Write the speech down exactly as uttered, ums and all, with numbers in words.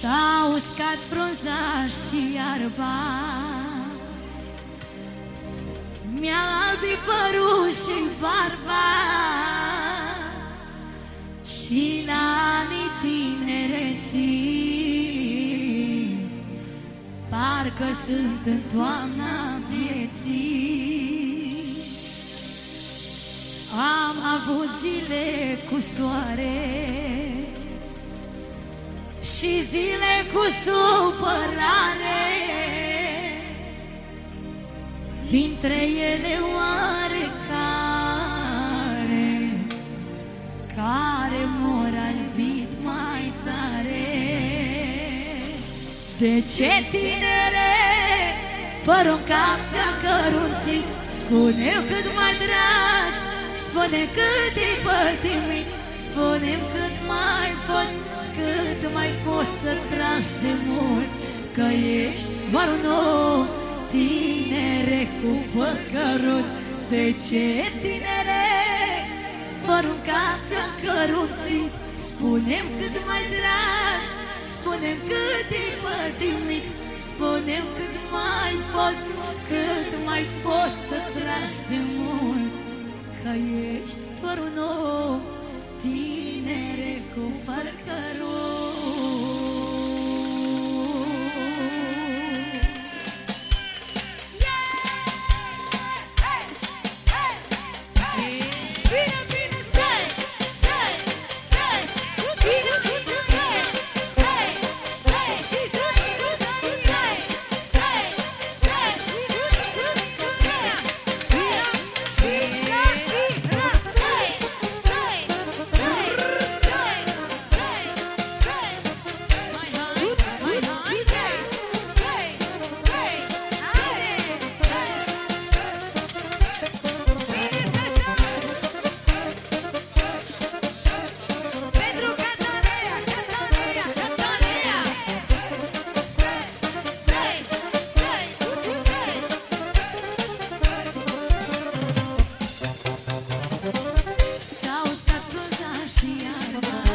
S-a uscat frunza și iarba, mi-a albit părul și barba, și la anii tinereții parcă sunt în toamna vieții. Am avut zile cu soare și zile cu supărare, dintre ele oarecare care m-or albit mai tare. De ce, tinere, părul în cap ți-a cărunțit? Spune-mi cât mai dragi, spune-mi cât e pătimit, spune-mi cât mai poți, cât mai poți să tragi de mult, că ești doar un om, tinere cu păcărut. De ce, tinere, părul în cap ți-a cărunțit? Spune-mi cât mai dragi, spune-mi cât e pătimit, spune-mi cât mai poți, cât mai poți să tragi de mult, că ești doar un om, tinere cu păr cărut. S-a uscat frunza și iarba,